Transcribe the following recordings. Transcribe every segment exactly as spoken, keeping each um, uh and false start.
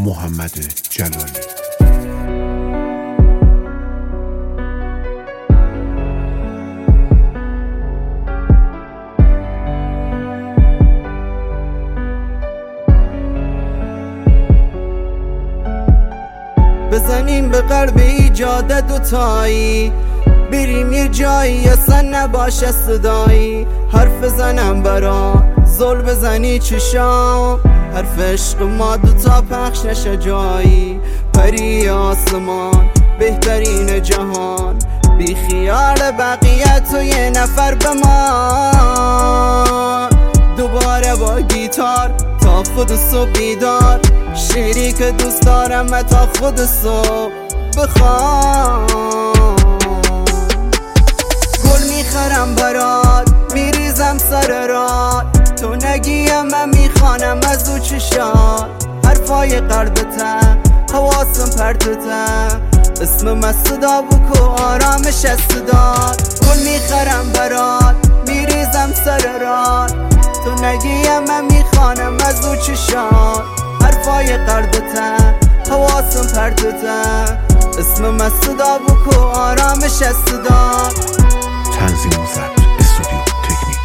محمد جلالی. بزنیم به قلب ایجاد دوتایی، بریم یه جایی اصلا نباشه صدایی. حرف زنم برا زل بزنی چشام، حرف عشق ما دوتا پخش نشه جایی. پری آسمان بهترین جهان، بی خیال بقیه تو یه نفر بمان. دوباره با گیتار تا خود صبح بیدار، شعری که دوست دارم و تا خود صبح بخوام. گل میخرم برات میریزم سر رات، تو نگیم من میخوانم از او چشات. حرفای قلبته حواسم پرتته، اسم من صدا بکو آرامش از صدات. گل میخرم برات میریزم سر رات، تو نگیم من میخوانم از او چشات. حرفای قلبته حواسم پرتته، اسم من صدا بکو آرامش از صدات. تنظیم و ضبط استودیو تکنیک.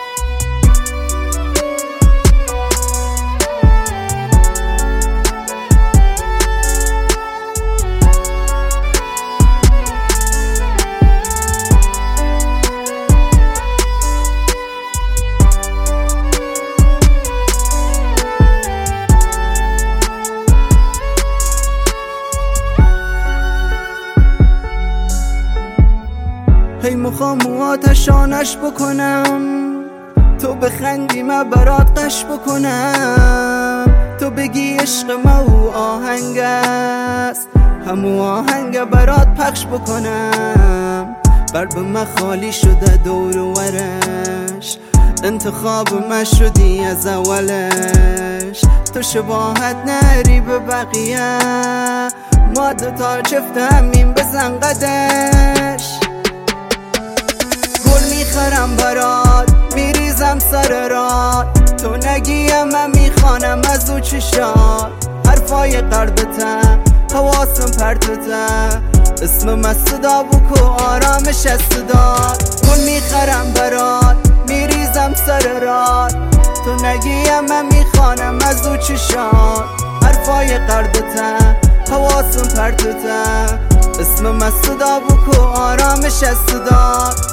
هی میخوام آتشانش بکنم، تو بخندی من برات قش بکنم. تو بگی عشق ما او آهنگ است، همو آهنگ برات پخش بکنم. قلب من خالی شده دور و ورش، انتخاب من شدی از اولش. تو شباهت نری به بقیه، ما دوتا چفت همین بزن قدش. میخرم برات میریزم سر رات، تو نگیم من میخوانم از او چشات. حرفای قلبته حواسم پرتته، اسم من صدا بکو آرامش از صدات. گل میخرم برات میریزم سر رات، تو نگیم من میخوانم از او چشات. حرفای قلبته حواسم پرتته، اسم من صدا بکو آرامش از صدات.